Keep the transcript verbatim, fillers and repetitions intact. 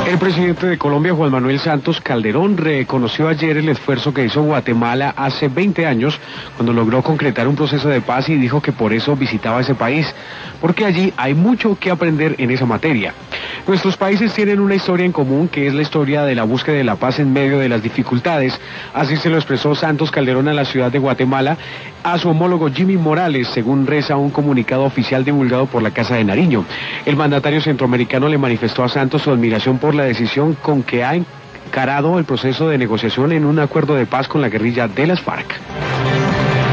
El presidente de Colombia, Juan Manuel Santos Calderón, reconoció ayer el esfuerzo que hizo Guatemala hace veinte años cuando logró concretar un proceso de paz y dijo que por eso visitaba ese país, porque allí hay mucho que aprender en esa materia. Nuestros países tienen una historia en común, que es la historia de la búsqueda de la paz en medio de las dificultades. Así se lo expresó Santos Calderón a la ciudad de Guatemala a su homólogo Jimmy Morales, según reza un comunicado oficial divulgado por la Casa de Nariño. El mandatario centroamericano le manifestó a Santos su admiración por la decisión con que ha encarado el proceso de negociación en un acuerdo de paz con la guerrilla de las FARC.